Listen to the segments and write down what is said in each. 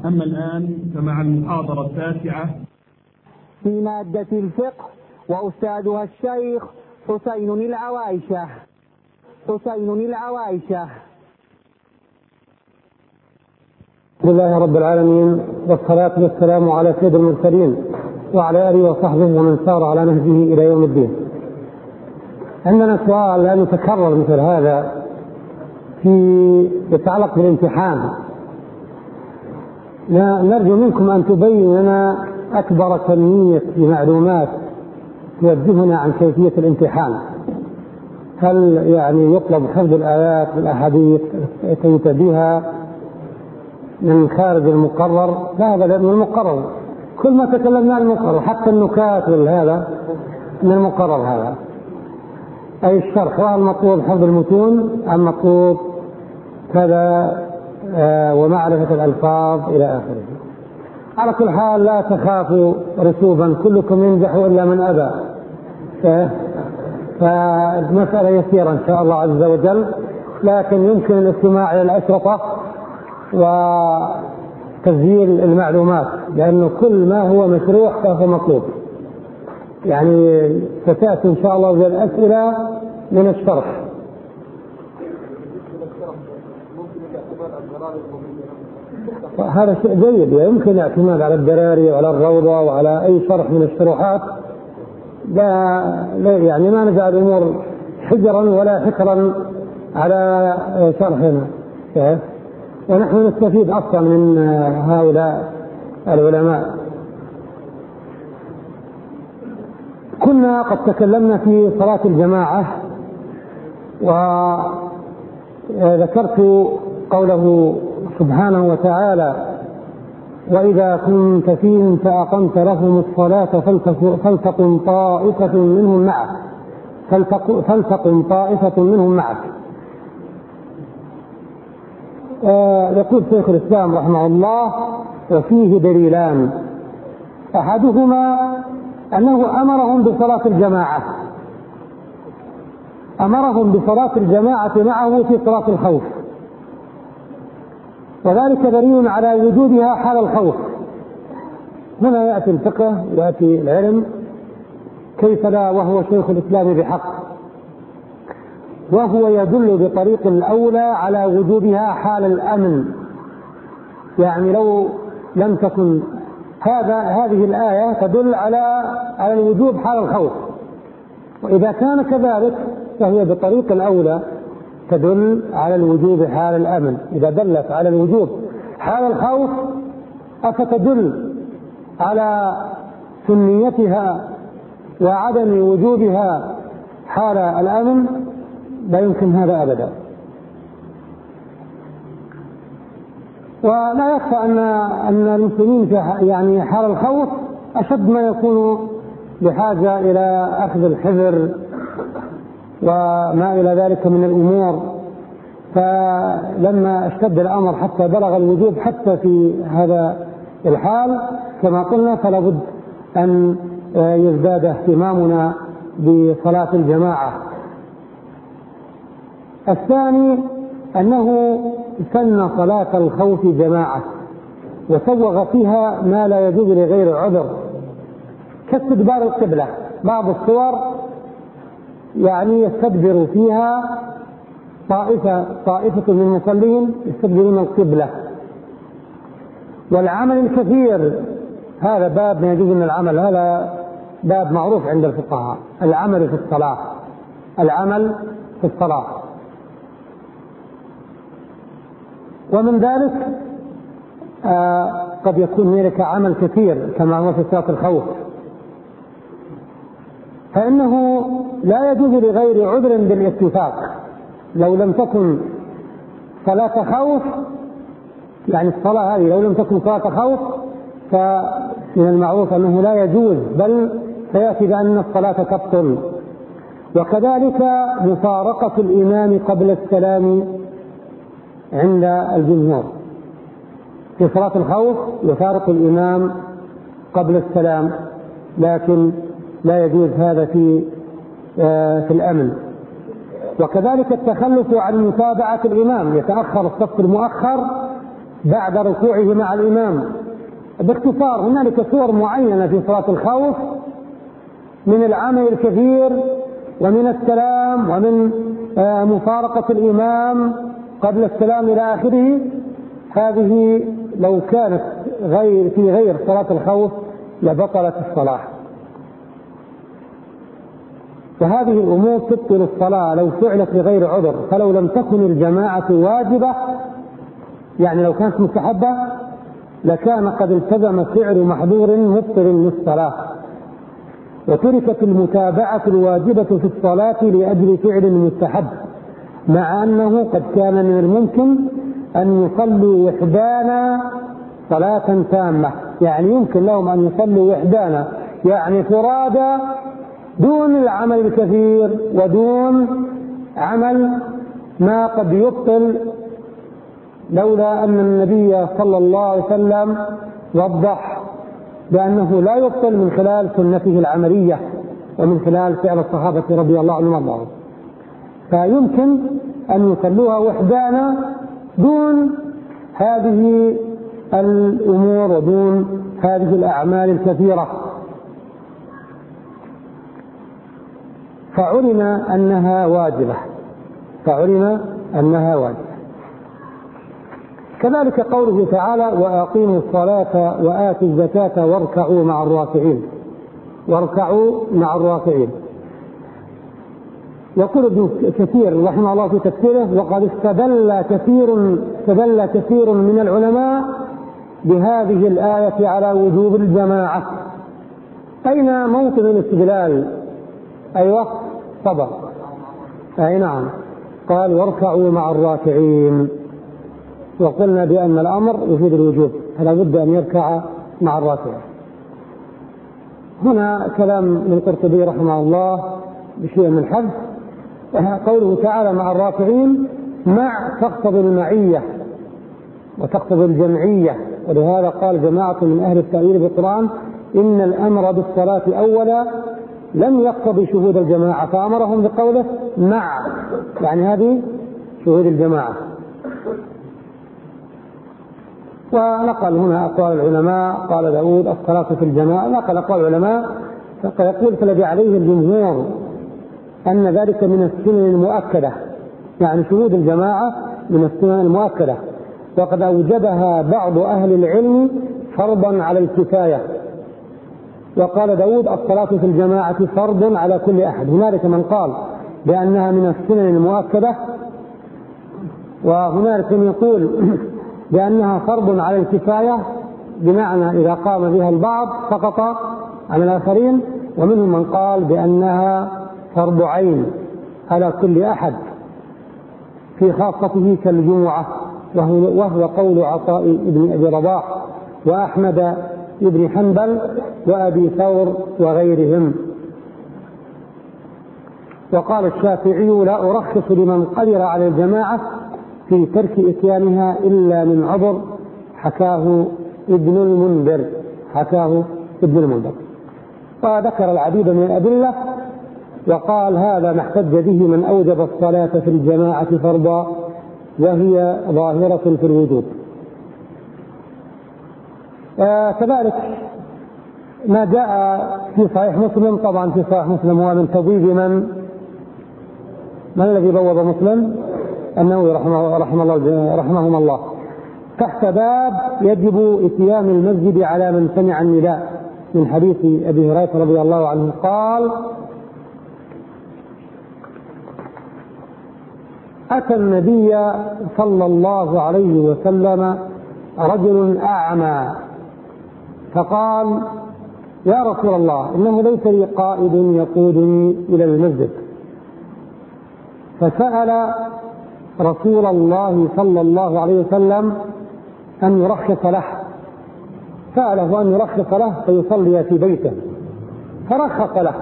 أما الآن فمع المحاضرة التاسعة في مادة الفقه، وأستاذها الشيخ حسين العوايشة. بسم الله رب العالمين، والصلاة والسلام على سيد المرسلين وعلى آله وصحبه ومن سار على نهجه إلى يوم الدين. عندنا سؤال لا يتكرر مثل هذا يتعلق بالامتحان. نرجو منكم أن تبين لنا أكبر كمية معلومات توجهنا عن كيفية الامتحان. هل يطلب حفظ الآيات والأحاديث أتيت بها من خارج المقرر؟ لا، هذا من المقرر. كل ما تكلمنا عن المقرر، حتى النكات والهذا من المقرر هذا. أي الشرح، وهل مطلوب حفظ المتون أم مطلوب كذا ومعرفة الألفاظ إلى آخره. على كل حال لا تخافوا رسوبا، كلكم ينجح إلا من أبى. فالمسألة يسيرة إن شاء الله عز وجل، لكن يمكن الاستماع إلى الأشرطة وتسجيل المعلومات، لأنه كل ما هو مشروع فهو مطلوب. ستأتي إن شاء الله بالأسئلة من الشرح. هذا شيء جيد، يمكن الاعتماد على الدراري وعلى الروضة وعلى أي شرح من الشروحات. لا ما نجعل الأمور حجرا ولا حكرا على شرحنا، ونحن نستفيد أصلا من هؤلاء العلماء. كنا قد تكلمنا في صلاة الجماعة، وذكرت قوله سبحانه وتعالى: وإذا كنت فيهم فأقمت لهم الصلاة فلتقم طائفة منهم معك. يقول شيخ الإسلام رحمه الله: وفيه دليلان، أحدهما أنه أمرهم بصلاة الجماعة معه في صلاة الخوف، وذلك دليل على وجودها حال الخوف. هنا يأتي الفقه، يأتي العلم، كيف لا وهو شيخ الإسلام بحق، وهو يدل بطريق الأولى على وجودها حال الأمن. لو لم تكن هذه الآية تدل على الوجوب حال الخوف، وإذا كان كذلك فهي بطريق الأولى تدل على الوجوب حال الأمن. إذا دلت على الوجوب حال الخوف أفتدل على سنيتها وعدم وجوبها حال الأمن؟ لا يمكن هذا أبدا. ولا يخفى أن المسلمين في حال الخوف أشد ما يكون بحاجة إلى أخذ الحذر وما إلى ذلك من الأمور. فلما اشتد الأمر حتى بلغ الوجوب حتى في هذا الحال كما قلنا، فلا بد أن يزداد اهتمامنا بصلاة الجماعة. الثاني أنه سن صلاة الخوف جماعة، وسوغ فيها ما لا يجوز لغير عذر، كاستدبار القبلة. بعض الصور يستدبر فيها طائفة من المصلين يستدبرون القبلة. والعمل الكثير، هذا باب ما يجوز من العمل، هذا باب معروف عند الفقهاء، العمل في الصلاة. ومن ذلك قد يكون هناك عمل كثير كما هو في صلاة الخوف، فإنه لا يجوز لغير عذر بالاتفاق. لو لم تكن صلاة خوف، الصلاة هذه لو لم تكن صلاة خوف، فمن المعروف أنه لا يجوز، بل سيأتي بأن الصلاة تبطل. وكذلك مفارقة الإمام قبل السلام عند الجمهور. في صلاة الخوف يفارق الإمام قبل السلام، لكن لا يجوز هذا في الأمن. وكذلك التخلف عن متابعة الإمام، يتأخر الصف المؤخر بعد ركوعه مع الإمام. باختصار هنالك صور معينة في صلاة الخوف من العمل الكثير ومن السلام ومن مفارقة الإمام قبل السلام إلى آخره. هذه لو كانت في غير صلاة الخوف لبطلت الصلاة، وهذه الأمور تبطل الصلاة لو فعلت لغير عذر. فلو لم تكن الجماعة واجبة، يعني لو كانت مستحبة، لكان قد التزم فعل محظور مبطل للصلاة، وتركت المتابعة الواجبة في الصلاة لأجل فعل مستحب، مع أنه قد كان من الممكن أن يصلوا وحدانا صلاة تامة. يعني يمكن لهم أن يصلوا وحدانا، يعني فرادى، دون العمل الكثير ودون عمل ما قد يبطل، لولا أن النبي صلى الله عليه وسلم وضح بأنه لا يبطل من خلال سنته العملية ومن خلال فعل الصحابة رضي الله عنهم وارضاهم. فيمكن أن يصلوها وحدانا دون هذه الأمور ودون هذه الأعمال الكثيرة، فعلم أنها واجبة. كذلك قوله تعالى: وأقيموا الصلاة وآتوا الزكاة واركعوا مع الراكعين. يقول ابن كثير رحمه الله في تفسيره: وقد استدل كثير من العلماء بهذه الآية على وجوب الجماعة. أين موطن الاستدلال؟ أيوة صبر، أي نعم، قال: واركعوا مع الراكعين. وقلنا بأن الأمر يفيد الوجوب، فلا بد أن يركع مع الراكعين. هنا كلام من القرطبي رحمه الله بشيء من الحذف. قوله تعالى مع الراكعين، مع تقتضي المعية وتقتضي الجمعية، ولهذا قال جماعة من أهل التأويل بالقرآن: إن الأمر بالصلاة أولا لم يقتضي شهود الجماعة، فأمرهم بقوله مع، يعني هذه شهود الجماعة. ونقل هنا أقوال العلماء. قال داود: الصلاة في الجماعة. نقل أقوال العلماء، فيقول: فالذي عليه الجمهور أن ذلك من السنن المؤكدة، يعني شهود الجماعة من السنن المؤكدة، وقد أوجبها بعض أهل العلم فرضا على الكفاية. وقال داود: الصلاة في الجماعة فرض على كل أحد. هنالك من قال بأنها من السنن المؤكدة، وهنالك من يقول بأنها فرض على الكفاية، بمعنى إذا قام بها البعض سقط عن الآخرين. ومنهم من قال بأنها فرض عين على كل أحد في خاصته كالجمعة، وهو قول عطاء بن أبي رباح وأحمد بن حنبل وأبي ثور وغيرهم. وقال الشافعي: لا أرخص لمن قدر على الجماعة في ترك إتيانها إلا من عذر. حكاه ابن المنذر. وذكر العديد من الأدلة، وقال: هذا ما احتج به من أوجب الصلاة في الجماعة فرضا، وهي ظاهرة في الوجوب. كذلك ما جاء في صحيح مسلم، طبعا في صحيح مسلم هو من تبويب من الذي بوب مسلم؟ النووي رحمهم الله، تحت باب يجب إتيان المسجد على من سمع النداء، من حديث أبي هريرة رضي الله عنه قال: أتى النبي صلى الله عليه وسلم رجل أعمى فقال: يا رسول الله، إنه ليس لي قائد يقودني إلى المسجد. فسأل رسول الله صلى الله عليه وسلم أن يرخص له، سأله أن يرخص له فيصلي في بيته، فرخص له.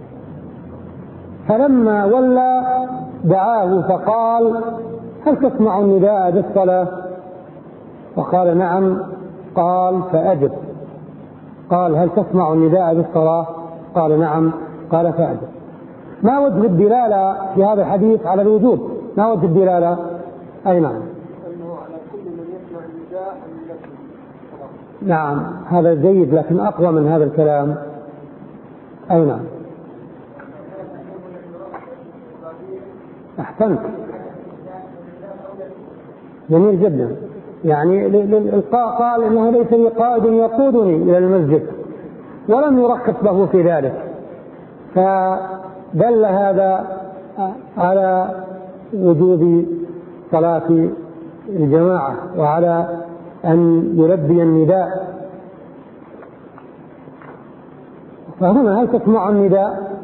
فلما ولى دعاه فقال: هل تسمع النداء بالصلاة؟ فقال: نعم. قال: فأجب. قال: هل تسمع النداء بالصلاة؟ قال: نعم. قال: فأجب. ما وجه الدلالة في هذا الحديث على الوجوب؟ ما وجه الدلالة؟ أي نعم، أنه على كل من يسمع النداء نعم هذا جيد، لكن أقوى من هذا الكلام. أي نعم أحسنت، جميل جدا. يعني قال إنه ليس لي قائد يقودني إلى المسجد، ولم يرخص له في ذلك، فدل هذا على وجوب صلاة الجماعة وعلى أن يلبي النداء. فهنا هل تسمع النداء؟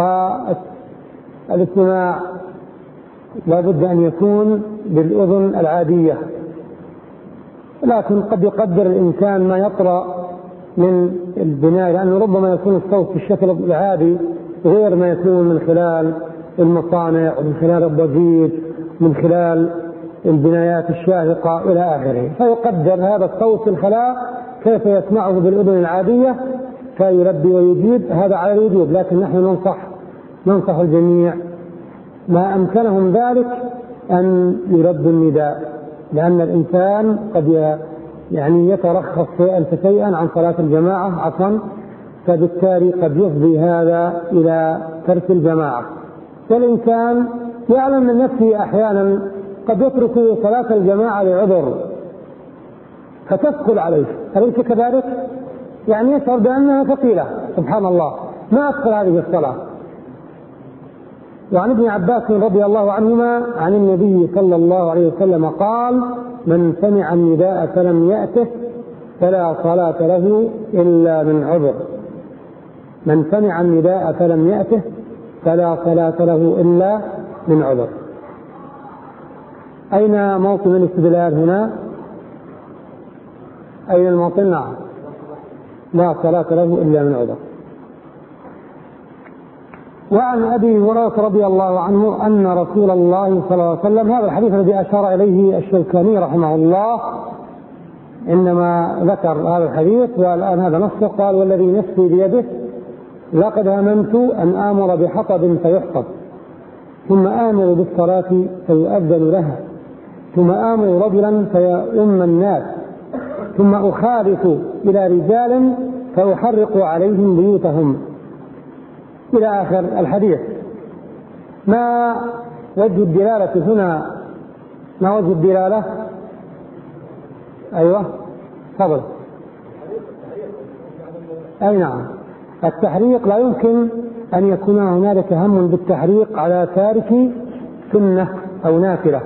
والاستماع لابد أن يكون بالأذن العادية، لكن قد يقدر الإنسان ما يطرأ من البناء، لأنه ربما يكون الصوت بالشكل العادي غير ما يكون من خلال المصانع ومن خلال الضجيج من خلال البنايات الشاهقة إلى آخره، فيقدر هذا الصوت في الخلاء كيف يسمعه بالأذن العادية فيلبي ويجيب، هذا على الوجوب. لكن نحن ننصح الجميع ما أمكنهم ذلك أن يلبوا النداء، لأن الإنسان قد يعني يترخص شيئا عن صلاة الجماعة عفوا، فبالتالي قد يفضي هذا إلى ترك الجماعة. والإنسان يعلم من نفسه أحيانا قد يترك صلاة الجماعة لعذر فتثقل عليه، أليس كذلك؟ يعني يشعر بأنها ثقيلة، سبحان الله ما أدخل هذه الصلاة. وعن ابن عباس رضي الله عنهما عن النبي صلى الله عليه وسلم قال: من سمع النداء فلم يأته فلا صلاة له إلا من عذر. من سمع النداء فلم يأته فلا صلاة له إلا من عذر. أين موطن الاستدلال هنا؟ أين الموطن؟ نعم لا صلاة له إلا من عذر. وعن أبي هريرة رضي الله عنه أن رسول الله صلى الله عليه وسلم، هذا الحديث الذي أشار إليه الشوكاني رحمه الله إنما ذكر هذا الحديث والآن هذا نصه، قال: والذي نفسي بيده لقد هممت أن آمر بحطب فيحطب، ثم آمر بالصلاة فيؤذن لها، ثم آمر رجلا فيؤم الناس، ثم أخالف إلى رجال فأحرق عليهم بيوتهم، إلى آخر الحديث. ما وجه الدلالة هنا؟ ما وجه الدلالة؟ أيوة تفضل. أي نعم التحريق، لا يمكن أن يكون هنالك هم بالتحريق على تارك سنة أو نافلة.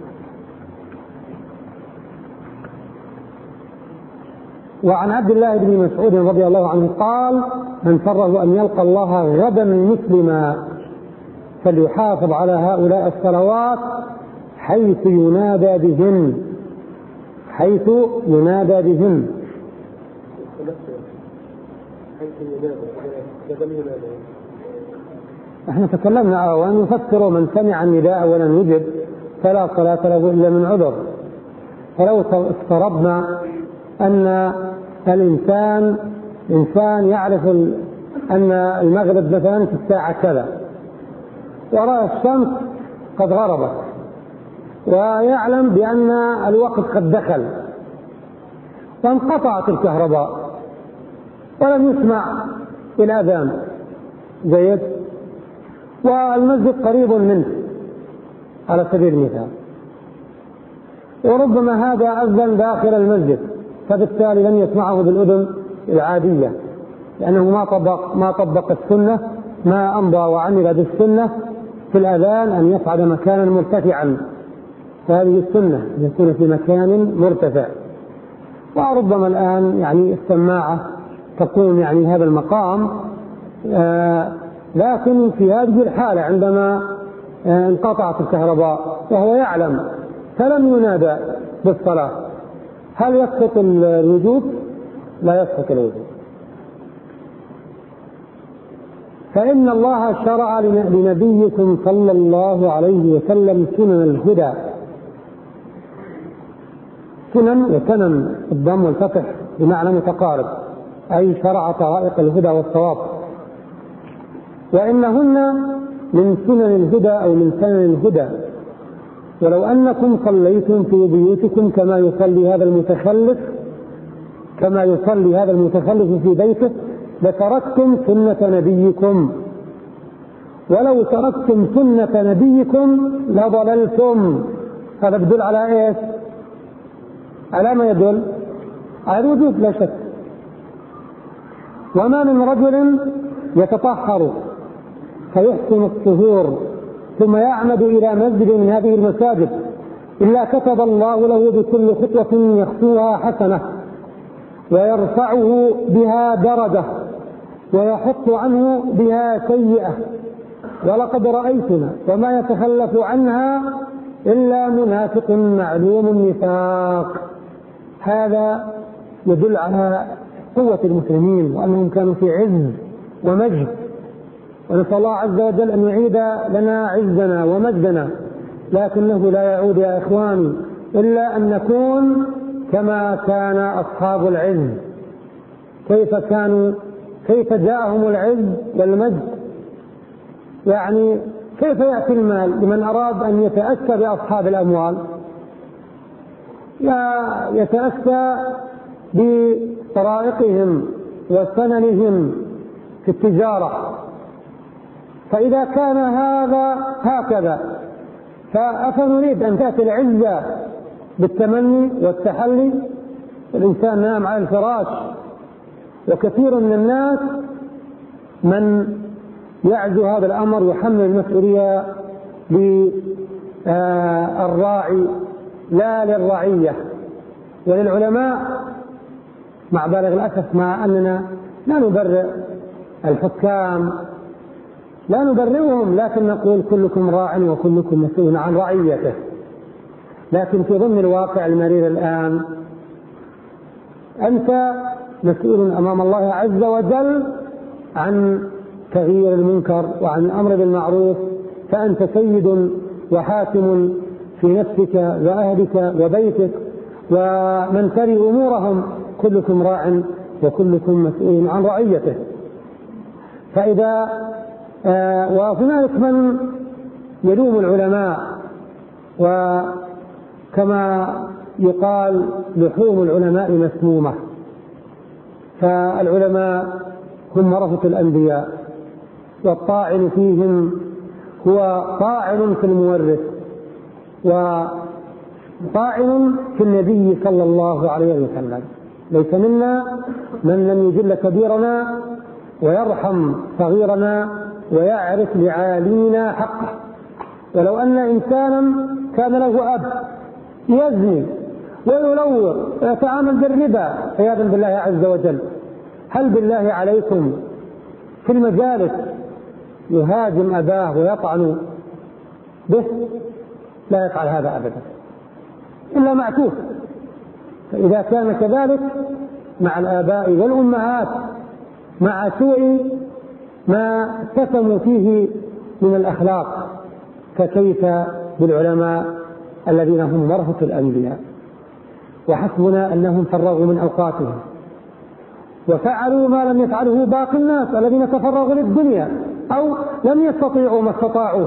وعن عبد الله بن مسعود رضي الله عنه قال: من سره أن يلقى الله غدا مسلما فليحافظ على هؤلاء الصلوات حيث ينادى بهن. حيث ينادى بهن. احنا تكلمنا وأن يفسروا من سمع النداء ولم يجب فلا صلاة له إلا من عذر. فلو افترضنا أن الإنسان يعرف أن المغرب مثلا في الساعة كذا، ورأى الشمس قد غربت، ويعلم بأن الوقت قد دخل، فانقطعت الكهرباء ولم يسمع الأذان، جيد، والمسجد قريب منه على سبيل المثال، وربما هذا أذن داخل المسجد، فبالتالي لم يسمعه بالأذن العادية، لأنه ما طبق السنة، ما أمضى وعمل بالسنة في الأذان أن يصعد مكانا مرتفعا، فهذه السنة أن يكون في مكان مرتفع. وربما الآن يعني السماعة تقوم يعني هذا المقام، لكن في هذه الحالة عندما انقطعت الكهرباء وهو يعلم فلم ينادى بالصلاة، هل يسقط الوجوب؟ لا يسقط الوجوب. فإن الله شرع لنبيكم صلى الله عليه وسلم سنن الهدى. سنن وسنن الضم والفتح بمعنى متقارب، أي شرع طرائق الهدى والصواب، وإنهن من سنن الهدى أو من سنن الهدى. ولو أنكم صليتم في بيوتكم كما يصلي هذا المتخلف كما يصلي هذا المتخلف في بيته لتركتم سنة نبيكم، ولو تركتم سنة نبيكم لضللتم. هذا يدل على ايش؟ على ما يدل على الوجوب لا شك. وما من رجل يتطهر فيحسن الطهور ثم يعمد إلى مسجد من هذه المساجد إلا كتب الله له بكل خطوة يخطوها حسنة ويرفعه بها درجة ويحط عنه بها سيئة. ولقد رأيتنا وما يتخلف عنها إلا منافق معلوم النفاق. هذا يدل على قوة المسلمين وأنهم كانوا في عز ومجد، ونسأل الله عز وجل أن يعيد لنا عزنا ومجدنا، لكنه لا يعود يا إخواني إلا أن نكون كما كان أصحاب العز. كيف جاءهم العز والمجد؟ يعني كيف يأتي المال لمن أراد أن يتأسى بأصحاب الأموال؟ يتأسى بطرائقهم وسننهم في التجارة. فإذا كان هذا هكذا فأفنريد أن تأتي العزة بالتمني والتحلي؟ الإنسان نام على الفراش، وكثير من الناس من يعزو هذا الأمر يحمل المسؤولية للراعي لا للرعية. وللعلماء مع بالغ الأسف مع أننا لا نبرئ الحكام، لا نبرئهم، لكن نقول كلكم راع وكلكم مسؤول عن رعيته. لكن في ضمن الواقع المرير الآن أنت مسؤول أمام الله عز وجل عن تغيير المنكر وعن الأمر بالمعروف، فأنت سيد وحاكم في نفسك وأهلك وبيتك ومن تري أمورهم، كلكم راع وكلكم مسؤول عن رعيته. فإذا وهنالك من يلوم العلماء، وكما يقال لحوم العلماء مسمومة، فالعلماء هم ورثة الأنبياء، والطاعن فيهم هو طاعن في المورث وطاعن في النبي صلى الله عليه وسلم. ليس منا من لم يجل كبيرنا ويرحم صغيرنا ويعرف لعالينا حقه. ولو أن إنسانا كان له أب يزني ويلور ويتعامل بالربا عياذا بالله عز وجل، هل بالله عليكم في المجالس يهاجم أباه ويطعن به؟ لا يفعل هذا أبدا إلا معتوه. فإذا كان كذلك مع الآباء والأمهات مع سوء ما اتسموا فيه من الأخلاق، فكيف بالعلماء الذين هم ورثة الأنبياء؟ وحسبنا أنهم فرغوا من أوقاتهم وفعلوا ما لم يفعله باقي الناس الذين تفرغوا للدنيا أو لم يستطيعوا ما استطاعوا.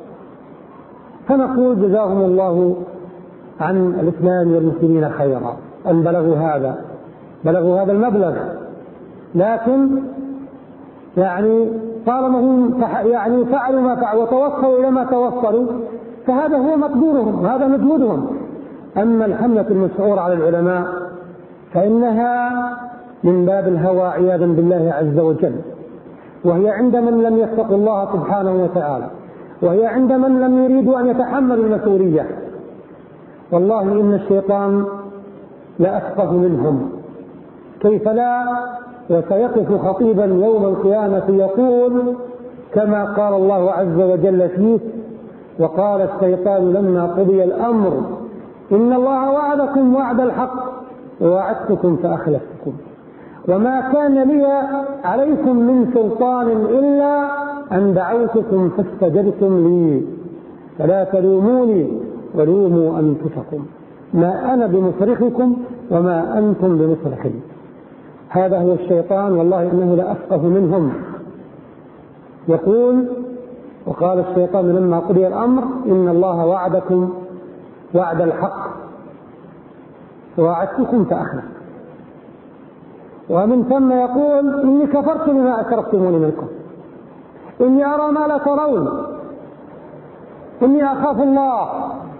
فنقول جزاهم الله عن الإسلام والمسلمين خيرا أن بلغوا هذا المبلغ. لكن طالما هم فعلوا ما فعلوا وتوصلوا إلى ما توصلوا فهذا هو مقدورهم وهذا مجهودهم. أما الحملة المشعورة على العلماء فإنها من باب الهوى عياذا بالله عز وجل، وهي عند من لم يتقوا الله سبحانه وتعالى، وهي عند من لم يريدوا أن يتحملوا المسؤولية. والله إن الشيطان لأفقه منهم، كيف لا؟ وسيقف خطيبا يوم القيامة يقول كما قال الله عز وجل فيه: وقال الشيطان لما قضي الأمر إن الله وعدكم وعد الحق ووعدتكم فأخلفتكم وما كان لي عليكم من سلطان إلا أن دعوتكم فاستجبتم لي فلا تلوموني ولوموا أنفسكم ما أنا بمصرخكم وما أنتم بمصرخي. هذا هو الشيطان، والله إنه لأفقه منهم. يقول: وقال الشيطان لما قضي الأمر إن الله وعدكم وعد الحق ووعدتكم فأخلفتكم. ومن ثم يقول إني كفرت بما أشركتموني منكم، إني أرى ما لا ترون، إني أخاف الله.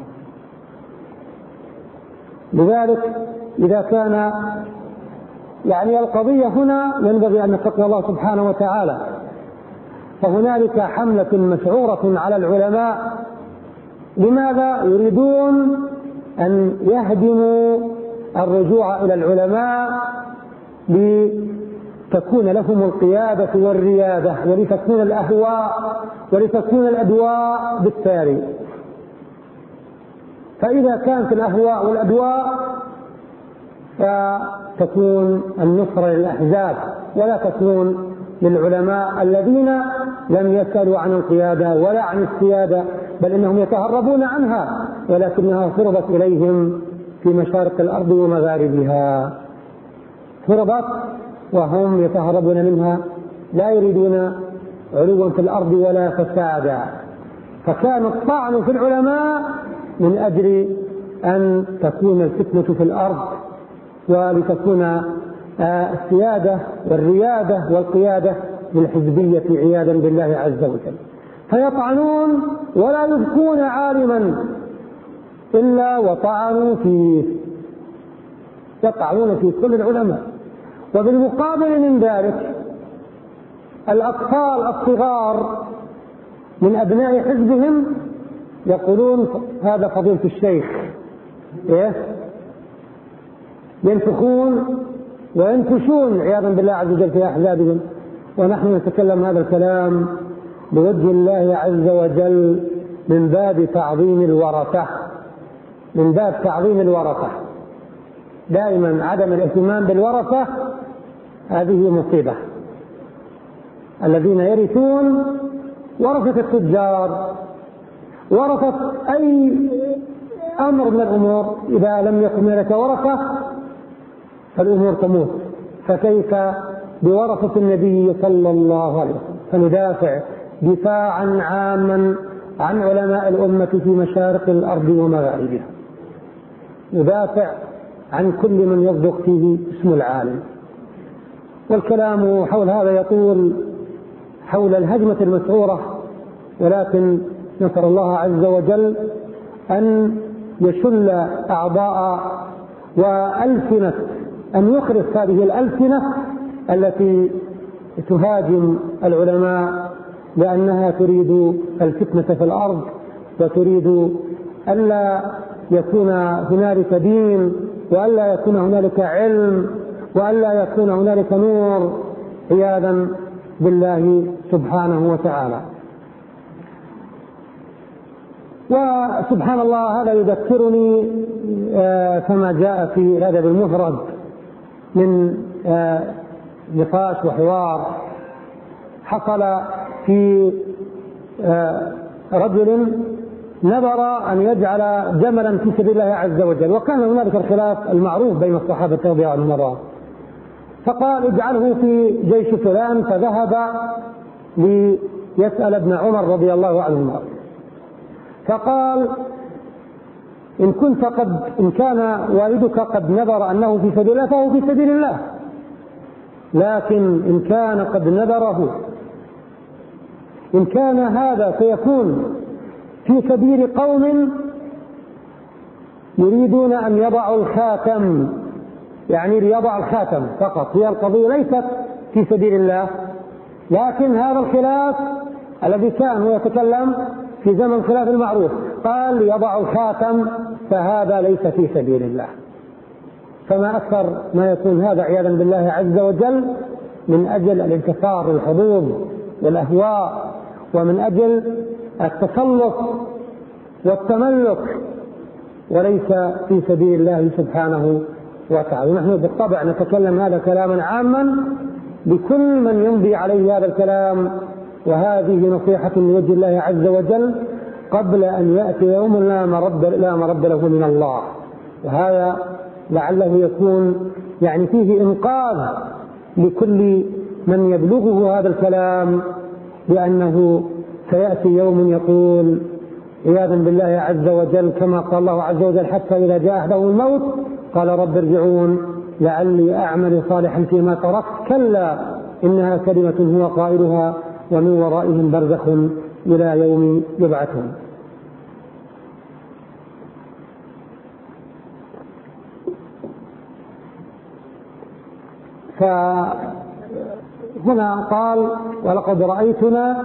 لذلك إذا كان القضية هنا ينبغي أن نتقي الله سبحانه وتعالى، فهنالك حملة مشعورة على العلماء. لماذا؟ يريدون أن يهدموا الرجوع إلى العلماء لتكون لهم القيادة والريادة، ولتكون الأهواء ولتكون الأدواء بالتالي. فإذا كانت الأهواء والأدواء فتكون النصرة للأحزاب ولا تكون للعلماء الذين لم يسألوا عن القيادة ولا عن السيادة، بل إنهم يتهربون عنها، ولكنها فرضت إليهم في مشارق الأرض ومغاربها، فرضت وهم يتهربون منها، لا يريدون علوا في الأرض ولا فسادا. فكان الطعن في العلماء من أجل أن تكون الفتنة في الأرض، ولتكون السيادة والريادة والقيادة للحزبية عياذا بالله عز وجل. فيطعنون ولا يبقون عالما إلا وطعنوا فيه، يطعنون في كل العلماء. وبالمقابل من ذلك الأطفال الصغار من أبناء حزبهم يقولون هذا فضيلة الشيخ، ينفخون وينفشون عياذا بالله عز وجل في أحزابهم. ونحن نتكلم هذا الكلام بوجه الله عز وجل من باب تعظيم الورثة، من باب تعظيم الورثة. دائما عدم الاهتمام بالورثة هذه مصيبة. الذين يرثون ورثة التجار، ورثة أي أمر من الأمور، إذا لم يكن لك ورثة فالأمور تموت. فكيف بورثة النبي صلى الله عليه وسلم؟ فندافع دفاعا عاما عن علماء الأمة في مشارق الأرض ومغاربها، ندافع عن كل من يصدق فيه اسم العالم. والكلام حول هذا يطول، حول الهجمة المسعورة، ولكن نسأل الله عز وجل أن يشل أعضاء وألسنة، أن يخرس هذه الألسنة التي تهاجم العلماء لأنها تريد الفتنة في الأرض، وتريد ألا يكون هنالك دين، وألا يكون هنالك علم، وألا يكون هنالك نور، عياذا بالله سبحانه وتعالى. وسبحان الله هذا يذكرني كما جاء في الأدب المفرد من نقاش وحوار حصل في رجل نذر أن يجعل جملا في سبيل الله عز وجل، وكان هنالك الخلاف المعروف بين الصحابة رضي الله عنهم، فقال اجعله في جيش فلان، فذهب ليسأل ابن عمر رضي الله عنهما، فقال إن كان والدك قد نذر أنه في سبيل الله فهو في سبيل الله، لكن إن كان قد نذره، إن كان هذا سيكون في سبيل قوم يريدون أن يضعوا الخاتم، يعني ليضع الخاتم فقط، هي القضية ليست في سبيل الله. لكن هذا الخلاف الذي كان هو يتكلم في زمن خلاف المعروف، قال يضع الخاتم، فهذا ليس في سبيل الله. فما أكثر ما يكون هذا عياذا بالله عز وجل من أجل الانتصار والحظوظ والأهواء، ومن أجل التسلط والتملك، وليس في سبيل الله سبحانه وتعالى. نحن بالطبع نتكلم هذا كلاما عاما لكل من يمضي عليه هذا الكلام، وهذه نصيحة لوجه الله عز وجل قبل أن يأتي يوم لا مرد له من الله. وهذا لعله يكون يعني فيه إنقاذ لكل من يبلغه هذا الكلام، لأنه سيأتي يوم يقول عياذا بالله عز وجل كما قال الله عز وجل: حتى إذا جاء أحدهم الموت قال رب ارجعون لعلي أعمل صالحا فيما تركت كلا إنها كلمة هو قائلها ومن ورائهم برزخ إلى يوم يبعثون. فهنا قال ولقد رأيتنا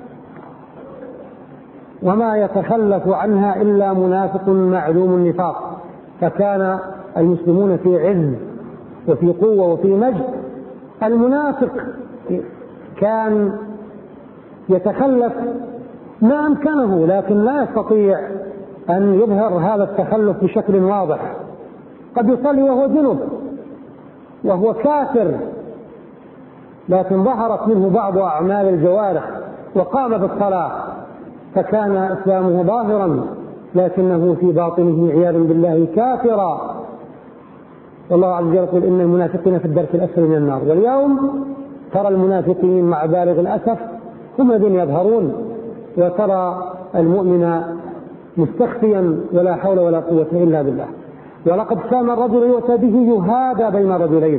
وما يتخلف عنها إلا منافق معلوم النفاق. فكان المسلمون في عز وفي قوة وفي مجد. المنافق كان يتخلف ما أمكنه لكن لا يستطيع أن يظهر هذا التخلف بشكل واضح. قد يصلي وهو جنب وهو كافر لكن ظهرت منه بعض أعمال الجوارح وقام بالصلاة فكان إسلامه ظاهرا لكنه في باطنه عياذا بالله كافرا. والله عز وجل يقول إن المنافقين في الدرك الأسفل من النار. واليوم ترى المنافقين مع بالغ الأسف هم الذين يظهرون وترى المؤمن مستخفيا ولا حول ولا قوة إلا بالله. ولقد كان الرجل يؤتى به يهادى بين رجلين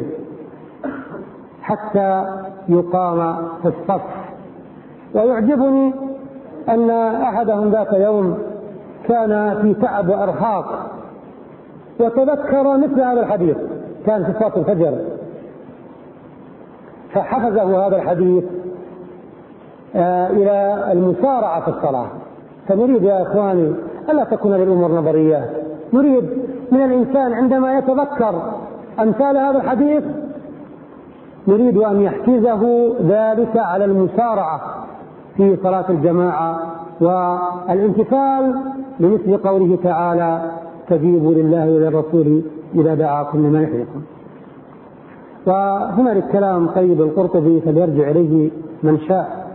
حتى يقام في الصف. ويعجبني أن أحدهم ذات يوم كان في تعب وإرهاق وتذكر مثل هذا الحديث، كان في صلاة الفجر فحفظه هذا الحديث إلى المسارعة في الصلاة. فنريد يا إخواني ألا تكون للأمور نظريات، نريد من الإنسان عندما يتذكر أمثال هذا الحديث نريد أن يحفزه ذلك على المسارعة في صلاة الجماعة والامتثال لمثل قوله تعالى استجيبوا لله وللرسول إذا دعاكم لما يحييكم. وهنالك كلام طيب القرطبي فليرجع إليه من شاء.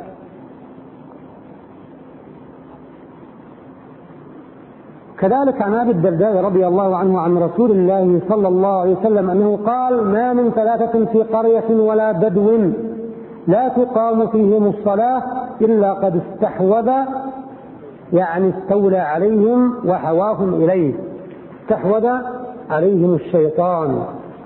كذلك عن أبي الدرداء رضي الله عنه عن رسول الله صلى الله عليه وسلم أنه قال ما من ثلاثة في قرية ولا بدو لا تقام فيهم الصلاة إلا قد استحوذ يعني استولى عليهم وحواهم إليه، استحوذ عليهم الشيطان.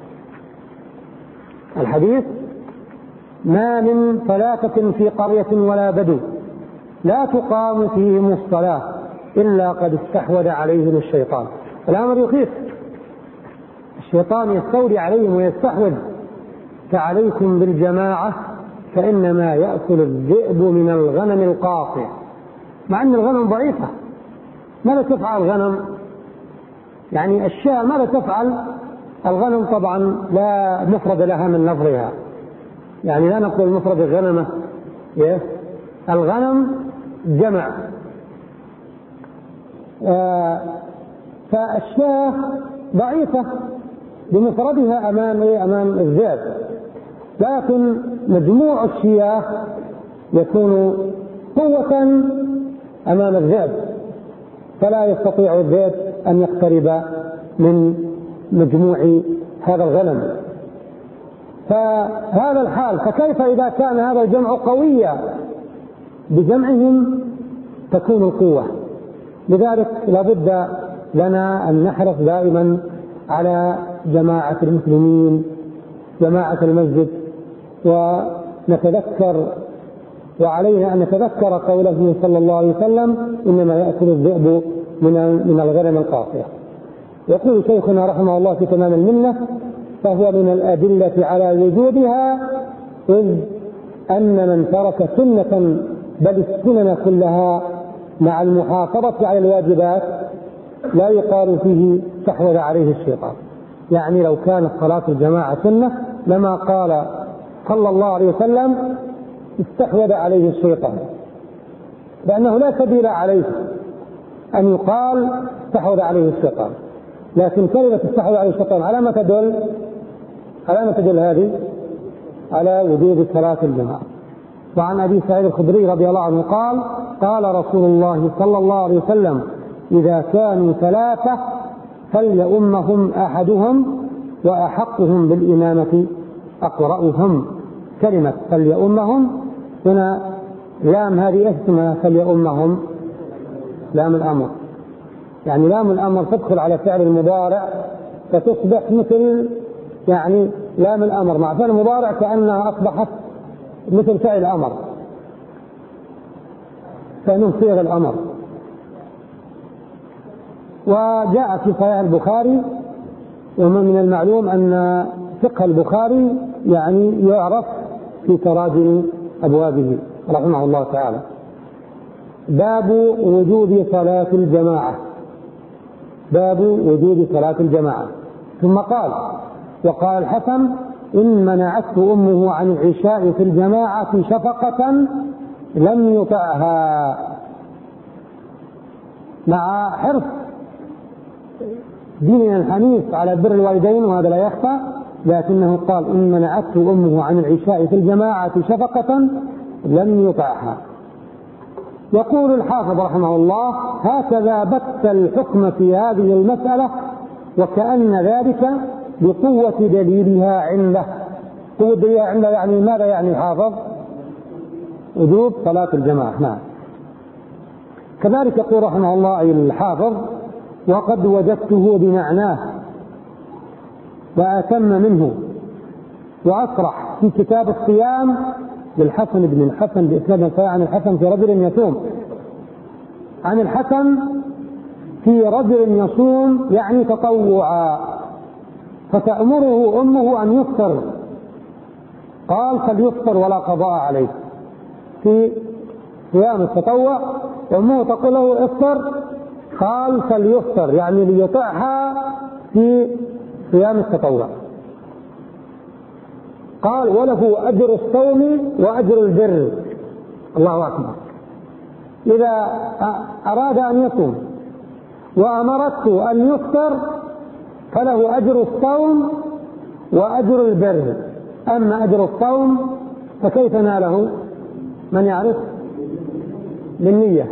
الحديث ما من ثلاثة في قرية ولا بدو لا تقام فيهم الصلاة إلا قد استحوذ عليهم الشيطان. الأمر يخيف، الشيطان يستولي عليهم ويستحوذ. فعليكم بالجماعة فإنما يأكل الذئب من الغنم القاطع. مع أن الغنم ضعيفة، ماذا تفعل الغنم؟ يعني الشاة ماذا تفعل؟ الغنم طبعا لا مفرد لها من لفظها، يعني لا نقول مفرد الغنمة، الغنم جمع. فالشاة ضعيفة بمفردها أمام الذئب، لكن مجموع الشياه يكون قوة أمام الذئب، فلا يستطيع الذئب أن يقترب من مجموع هذا الغنم. فهذا الحال، فكيف إذا كان هذا الجمع قويا؟ بجمعهم تكون القوة. لذلك لابد لنا أن نحرص دائما على جماعة المسلمين، جماعة المسجد، ونتذكر وعلينا أن نتذكر قوله صلى الله عليه وسلم إنما يأكل الذئب من الغنم القاطع. يقول شيخنا رحمه الله في تمام المنة فهو من الأدلة على وجودها، إذ أن من ترك سنة بل السنن كلها مع المحافظة على الواجبات لا يقال فيه استحوذ عليه الشيطان. يعني لو كانت صلاة الجماعة سنة لما قال صلى الله عليه وسلم استحوذ عليه الشيطان، لأنه لا سبيل عليه أن يقال استحوذ عليه الشيطان. لكن كلمة استحوذ عليه الشيطان على ما تدل هذه؟ على وجوب صلاة الجماعة. وعن أبي سعيد الخدري رضي الله عنه قال قال رسول الله صلى الله عليه وسلم إذا كانوا ثلاثة فليؤمهم أحدهم وأحقهم بالإمامة أقرأهم. كلمة فليؤمهم هنا لام هذه اسمها فليؤمهم لام الأمر، يعني لام الأمر تدخل على فعل المضارع فتصبح مثل يعني لام الأمر مع فعل مضارع كأنها أصبحت مثل فعل أمر، كأنه صيغ الأمر. وجاء في صحيح البخاري، ومن المعلوم أن فقه البخاري يعني يعرف في تراجم أبوابه رحمه الله تعالى. باب وجوب صلاة الجماعة، باب وجوب صلاة الجماعة. ثم قال: وقال الحسن: إن منعته أمه عن العشاء في الجماعة شفقة لم يطعها. مع حرص ديننا الحنيف على بر الوالدين، وهذا لا يخفى، لكنه قال: إن منعته أمه عن العشاء في الجماعة شفقة لم يطعها. يقول الحافظ رحمه الله: هكذا بث الحكم في هذه المسألة، وكأن ذلك بقوة دليلها عنده. قوة دليلها عنده يعني ماذا يعني الحافظ؟ وجوب صلاة الجماعة. نعم. كذلك يقول رحمه الله أي الحافظ: وقد وجدته بمعناه وأتم منه وأصرح في كتاب الصيام للحسن بن الحسن بإسناد عن الحسن في رجل يصوم، عن الحسن في رجل يصوم يعني تطوعا، فتأمره أمه أن يفطر، قال: فليفطر ولا قضاء عليه في صيام التطوع، وأمه تقول له: افطر، قال: فليفطر يعني ليطعها في صيام التطوع. قال: وله أجر الصوم وأجر البر. الله أكبر. إذا أراد أن يصوم وأمرته أن يفطر فله أجر الصوم وأجر البر. أما أجر الصوم فكيف ناله؟ من يعرف؟ بالنية.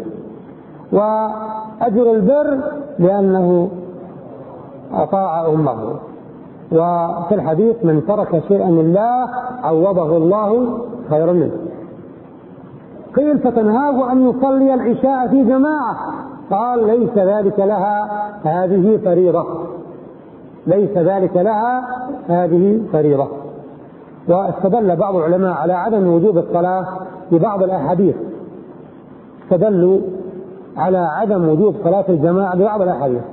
وأجر البر لأنه أطاع أمه. وفي الحديث: من ترك شيئا لله عوضه الله خيرا منه. قيل: فتنهاه أن يصلي العشاء في جماعة؟ قال: ليس ذلك لها، هذه فريضة، ليس ذلك لها، هذه فريضة. واستدل بعض العلماء على عدم وجوب الصلاة ببعض الأحاديث، استدلوا على عدم وجوب صلاة الجماعة ببعض الأحاديث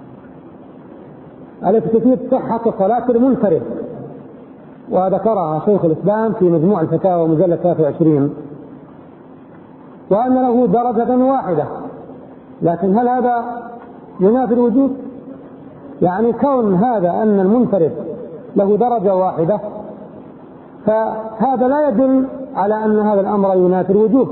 التي تفيد صحة صلاة المنفرد، وذكرها شيخ الإسلام في مجموع الفتاوى مجلد 23، وأن له درجة واحدة. لكن هل هذا ينافي الوجوب؟ يعني كون هذا أن المنفرد له درجة واحدة، فهذا لا يدل على أن هذا الأمر ينافي الوجوب.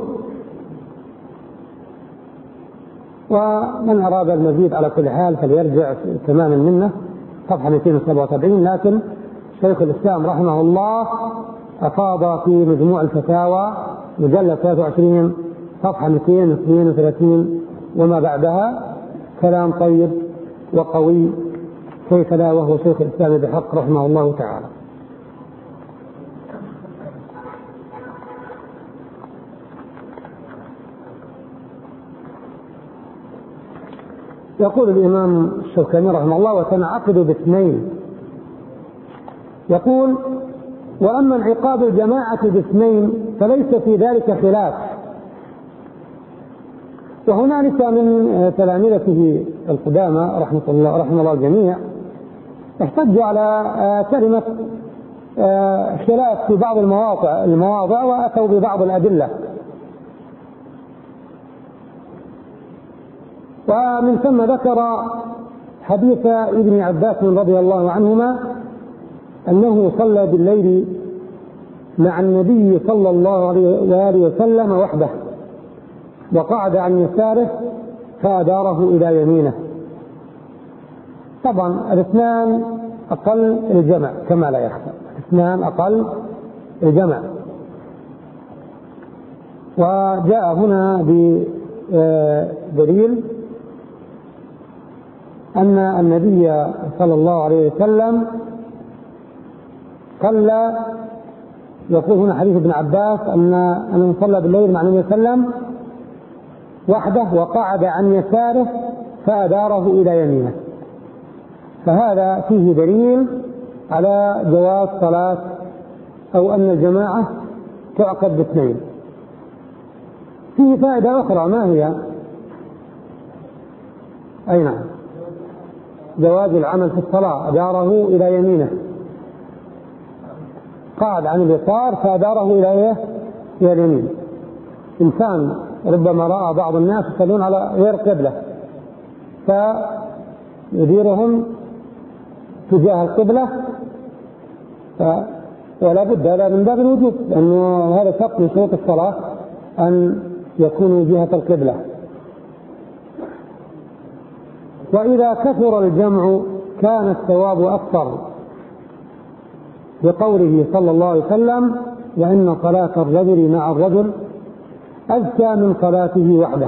ومن أراد المزيد على كل حال فليرجع تماما منه صفحة 277. لكن شيخ الإسلام رحمه الله أفاض في مجموع الفتاوى مجلد 23 صفحة 232 وما بعدها كلام طيب وقوي، كيف لا وهو شيخ الإسلام بحق رحمه الله تعالى. يقول الإمام الشوكاني رحمه الله: وتنعقد باثنين. يقول: وأما انعقاد الجماعة باثنين فليس في ذلك خلاف. وهنالك من تلامذته القدامى رحمه الله الجميع احتجوا على كلمة خلاف في بعض المواضع وأتوا ببعض الأدلة. ومن ثم ذكر حديث ابن عباس رضي الله عنهما أنه صلى بالليل مع النبي صلى الله عليه وسلم وحده، وقعد عن يساره فأداره إلى يمينه. طبعا الاثنان أقل الجمع كما لا يخفى، الاثنان أقل الجمع. وجاء هنا بدليل أن النبي صلى الله عليه وسلم صلى، يقول هنا حديث ابن عباس أنه صلى بالليل مع النبي صلى الله عليه وسلم وحده وقعد عن يساره فأداره إلى يمينه. فهذا فيه دليل على جواز صلاة أو أن الجماعة تعقد باثنين. فيه فائدة أخرى، ما هي؟ أي نعم، جواز العمل في الصلاة، أداره إلى يمينه، قعد عن اليسار فأداره إلى اليمين. إنسان ربما رأى بعض الناس يصلون على غير قبلة فيديرهم تجاه القبلة، ولا بد هذا من باب الوجوب، لأنه هذا شرط من شروط الصلاة أن يكونوا جهة القبلة. وإذا كثر الجمع كان الثواب أكثر، بقوله صلى الله عليه وسلم: وإن صلاة الرجل مع الرجل أزكى من صلاته وحده.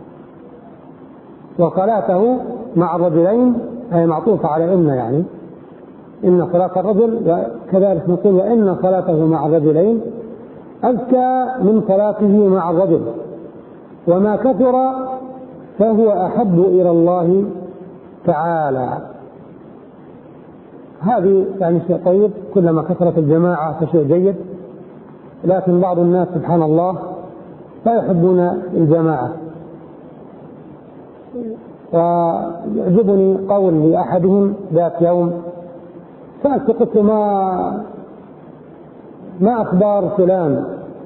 وصلاته مع الرجلين أي معطوفة على إن، يعني إن صلاة الرجل، وكذلك نقول وإن صلاته مع الرجلين أزكى من صلاته مع الرجل، وما كثر فهو أحب إلى الله تعالى. هذه يعني شيء طيب، كلما كثرت الجماعة فشيء جيد، لكن بعض الناس سبحان الله لا يحبون الجماعة. ويعجبني قول لأحدهم ذات يوم، سألت قلت: ما أخبار فلان؟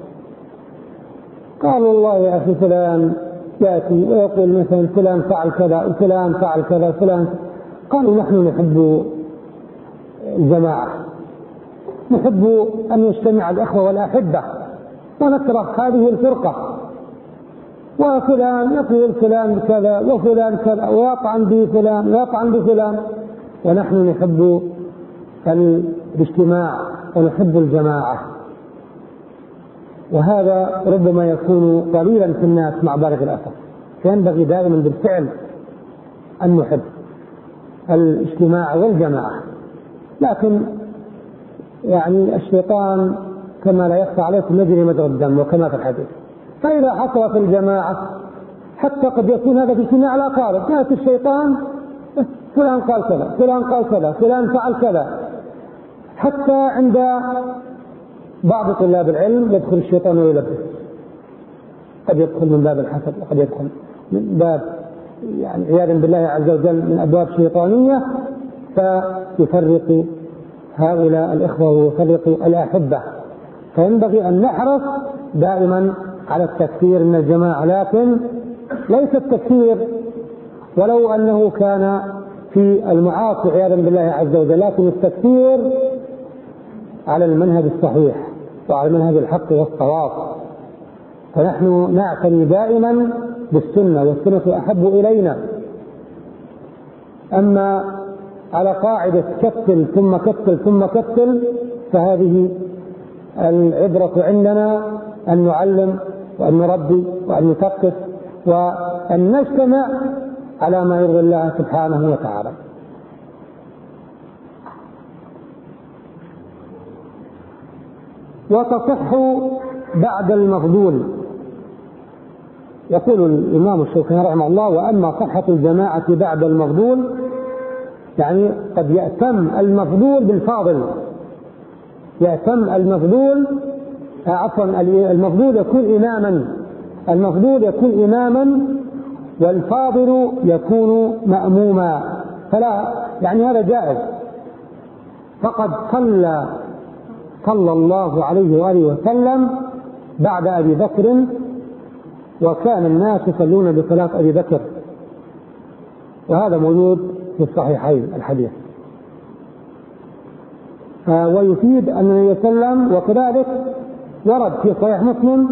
قال: والله يا أخي فلان يأتي ويقول مثلا فلان فعل كذا وفلان فعل كذا فلان. قالوا: نحن نحب الجماعة، نحب أن يجتمع الأخوة والأحبة، ونكره هذه الفرقة، وفلان يقول فلان كذا وفلان كذا ويطعن بفلان ويطعن بفلان، ونحن نحب الاجتماع ونحب الجماعة. وهذا ربما يكون قليلا في الناس مع بالغ الأسف، فينبغي دائما بالفعل أن نحب الاجتماع والجماعة. لكن يعني الشيطان كما لا يخفى عليكم يجري مجرى الدم وكما في الحديث، فإذا حصلت الجماعة حتى قد يكون هذا في اجتماع الأقارب، يأتي الشيطان فلان قال كذا فلان قال كذا فلان فعل كذا، حتى عند بعض طلاب العلم يدخل الشيطان ويلبس، قد يدخل من باب الحسد وقد يدخل من باب يعني عياذا بالله عز وجل من أبواب شيطانية، فيفرق هؤلاء الإخوة ويفرق الأحبة. فينبغي أن نحرص دائما على التكثير من الجماعة، لكن ليس التكثير ولو أنه كان في المعاصي عياذا بالله عز وجل، لكن التكثير على المنهج الصحيح وعلى المنهج الحق والصواب. فنحن نعتني دائما بالسنة، والسنة أحب إلينا. أما على قاعدة كتل ثم كتل ثم كتل، فهذه العبرة عندنا أن نعلم وأن نربي وأن نثقف وأن نجتمع على ما يرضي الله سبحانه وتعالى. وتصح بعد المفضول. يقول الإمام الشوكاني رحمه الله: وأما صحة الجماعة بعد المفضول، يعني قد يأتم المفضول بالفاضل، يأتم المفضول المفضول يكون إماما، المفضول يكون إماما والفاضل يكون مأموما، فلا يعني هذا جائز. فقد صلى الله عليه وآله وسلم بعد أبي بكر، وكان الناس يصلون بصلاة أبي بكر، وهذا موجود في الصحيحين الحديث. ويفيد أن النبي صلى الله عليه وسلم، وكذلك ورد في صحيح مسلم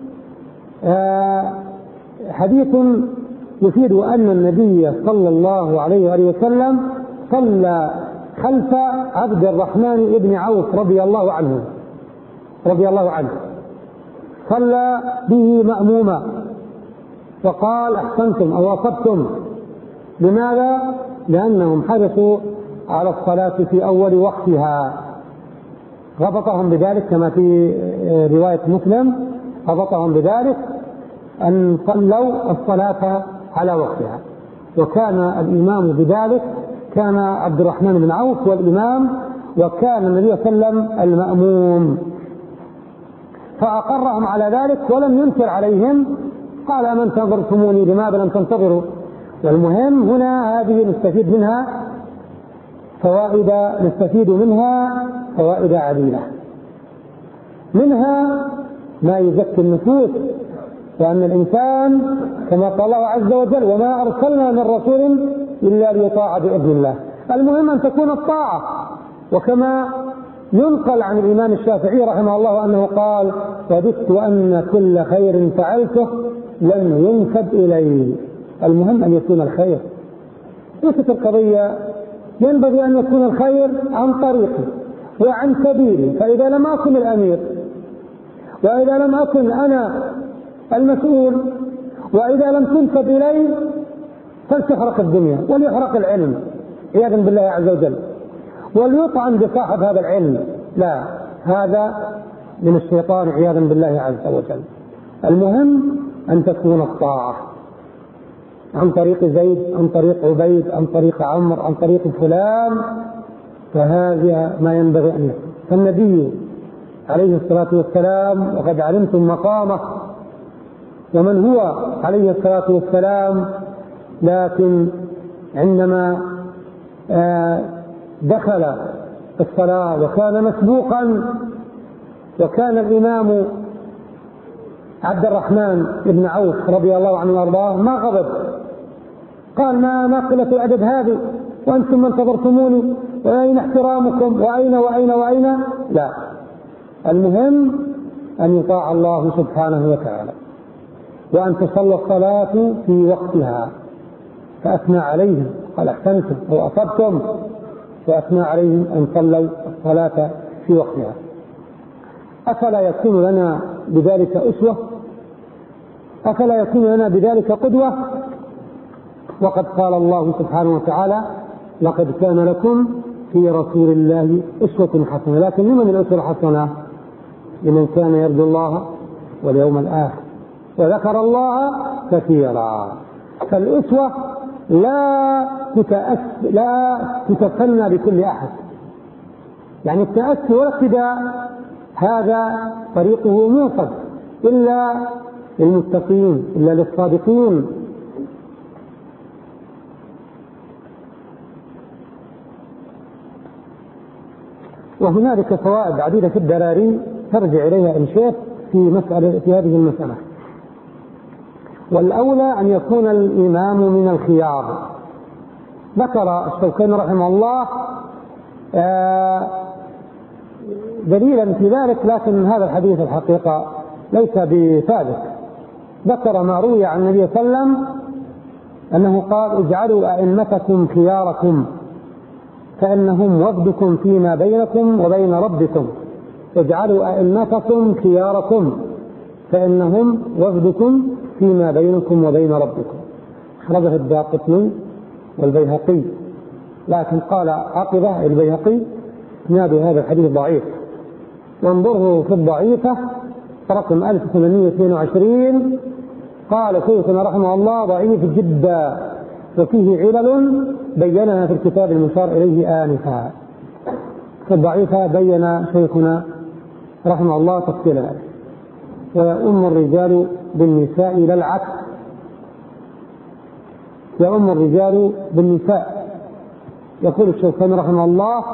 حديث يفيد أن النبي صلى الله عليه وآله وسلم صلى خلف عبد الرحمن بن عوف رضي الله عنه، صلى به مأموما، وقال: أحسنتم أو أصبتم. لماذا؟ لأنهم حرصوا على الصلاة في أول وقتها. ربطهم بذلك كما في رواية مسلم، ربطهم بذلك أن صلوا الصلاة على وقتها. وكان الإمام بذلك، كان عبد الرحمن بن عوف والإمام، وكان النبي صلى الله عليه وسلم المأموم، فأقرهم على ذلك ولم ينكر عليهم، قال أمن تنظرتموني لماذا لم تنتظروا. والمهم هنا هذه نستفيد منها فوائد عديدة، منها ما يزكي النفوس، وأن الإنسان كما قال الله عز وجل وما أرسلنا من رسول إلا ليطاع بإذن الله. المهم أن تكون الطاعة، وكما ينقل عن الإمام الشافعي رحمه الله أنه قال وددت أن كل خير فعلته لن ينسب إليه. المهم أن يكون الخير، ليست القضية ينبغي أن يكون الخير عن طريقي وعن سبيلي، فإذا لم أكن الأمير، وإذا لم أكن أنا المسؤول، وإذا لم تنسب إلي فلتحرق الدنيا وليحرق العلم عياذا بالله عز وجل، وليطعن بصاحب هذا العلم، لا، هذا من الشيطان عياذا بالله عز وجل. المهم أن تكون الطاعة عن طريق زيد، عن طريق عبيد، عن طريق عمرو، عن طريق فلان، فهذا ما ينبغي أن يكون. فالنبي عليه الصلاة والسلام وقد علمتم مقامه ومن هو عليه الصلاة والسلام، لكن عندما دخل الصلاة وكان مسبوقا، وكان الإمام عبد الرحمن بن عوف رضي الله عنه وارضاه ما غضب، قال ما ناقلة العدد هذه وأنتم من انتظرتموني، وأين احترامكم، وأين وأين وأين؟ لا، المهم أن يطاع الله سبحانه وتعالى، وأن تصلى الصلاة في وقتها، فأثنى عليهم قال أحسنتم أو أصبتم، فأثنى عليهم أن صلوا الصلاة في وقتها. أفلا يكون لنا بذلك أسوة؟ أفلا يكون لنا بذلك قدوة؟ وقد قال الله سبحانه وتعالى لقد كان لكم في رسول الله أسوة حسنة. لكن لمن الأسوة الحسنة؟ لمن كان يرجو الله واليوم الآخر وذكر الله كثيرا. فالأسوة لا تتسنى بكل أحد، يعني التأسي والاقتداء هذا طريقه موصد إلا للمتقين، إلا للصادقين. وهنالك فوائد عديدة في الدراري ترجع إليها إن شئت في هذه المسألة. والأولى أن يكون الإمام من الخيار. ذكر الشوكاني رحمه الله دليلا في ذلك، لكن هذا الحديث الحقيقة ليس بثابت. ذكر ما روي عن النبي صلى الله عليه وسلم أنه قال اجعلوا أئمتكم خياركم فإنهم وفدكم فيما بينكم وبين ربكم. اجعلوا أئمتكم خياركم فإنهم وفدكم فيما بينكم وبين ربكم. أخرجه الدارقطني والبيهقي، لكن قال عقبه البيهقي اسناد هذا الحديث ضعيف، وانظره في الضعيفة رقم 1822 قال شيخنا رحمه الله ضعيف جدا وفيه علل بينها في الكتاب المشار إليه آنفا. في الضعيفة بين شيخنا رحمه الله تفصيلا. ويؤم الرجال بالنساء لا العكس، يؤم الرجال بالنساء. يقول الشيخان رحمه الله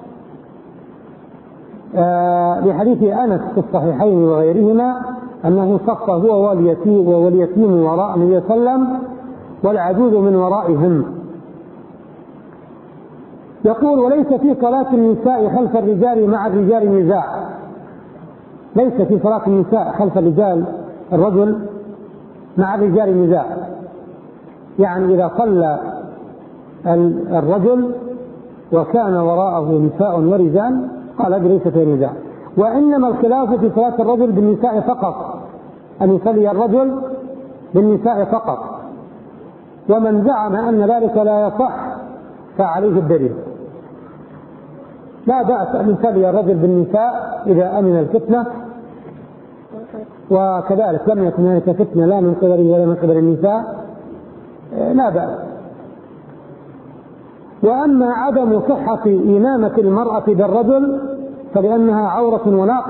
لحديث أنس في الصحيحين وغيرهما أنه صف هو واليتيم وراء النبي صلى الله عليه وسلم والعجوز من ورائهم. يقول وليس في صلاة النساء خلف الرجال مع الرجال نزاع. ليس في صلاة النساء خلف الرجل مع الرجال نزاع، يعني إذا صلى الرجل وكان وراءه نساء ورجال قال هذا ليس في نزاع. وإنما الخلاف في صلاة الرجل بالنساء فقط، أن يصلي الرجل بالنساء فقط. ومن زعم أن ذلك لا يصح فعليه الدليل. لا بأس أن يصلي الرجل بالنساء إذا أمن الفتنة، وكذلك لم يكن هناك فتنة لا من قبله ولا من قبل النساء لا بأس. وأما عدم صحة إمامة المرأة بالرجل فلأنها عورة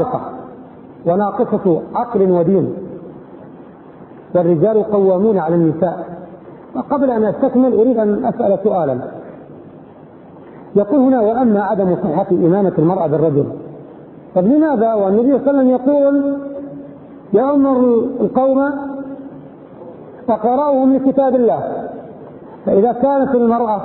وناقصة عقل ودين، والرجال قوامون على النساء. وقبل أن أستكمل أريد أن أسأل سؤالا. يقول هنا وأما عدم صحة إمامة المرأة بالرجل، طب لماذا والنبي صلى الله عليه وسلم يقول يأمر القوم فقرأوهم لكتاب الله؟ فإذا كانت المرأة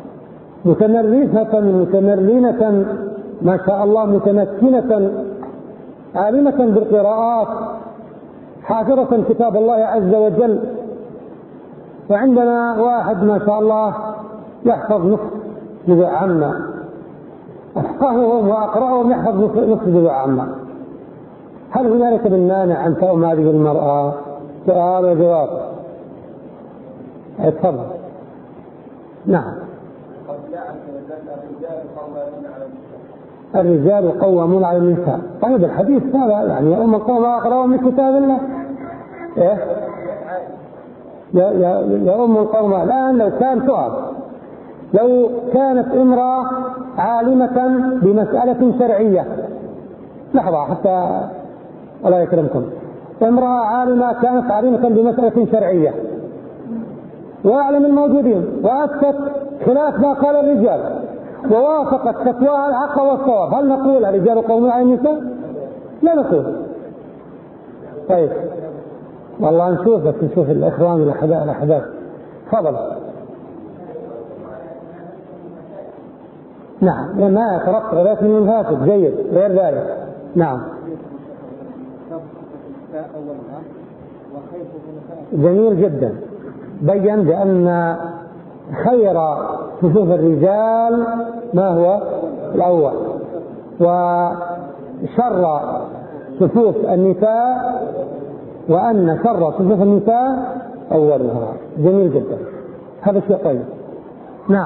متمرنة ما شاء الله، متمكنة عالمة بالقراءات، حافظة كتاب الله عز وجل، وعندنا واحد ما شاء الله يحفظ نصف جزء عامة، أفقههم وأقرأهم يحفظ نصف جزء عامة، هل هنالك من مانع أن تؤم هذه المرأة؟ سؤال وجواب. اتفضل. نعم. الرجال قوامون على النساء. طيب الحديث هذا يعني يا أم القوم أقرأوا من كتاب الله. إيه؟ يا أم القوم الآن لو كان سؤال، لو كانت امرأة عالمة بمسألة شرعية، لحظة حتى الله يكرمكم، امرأة عالمة كانت عالمة بمسألة شرعية وأعلم الموجودين وأثبت خلاف ما قال الرجال ووافقت فتواها الحق والصواب، هل نقول الرجال قوامون على النساء؟ لا نقول. طيب والله نشوف الإخوان الأحداث. تفضل. نعم ما ترك غيرات من الفاسد جيد غير ذلك. نعم جميل جدا. بين بأن خير صفوف الرجال ما هو الأول، وشر صفوف النساء وأن شر صفوف النساء أولها. جميل جدا، هذا شيء طيب. نعم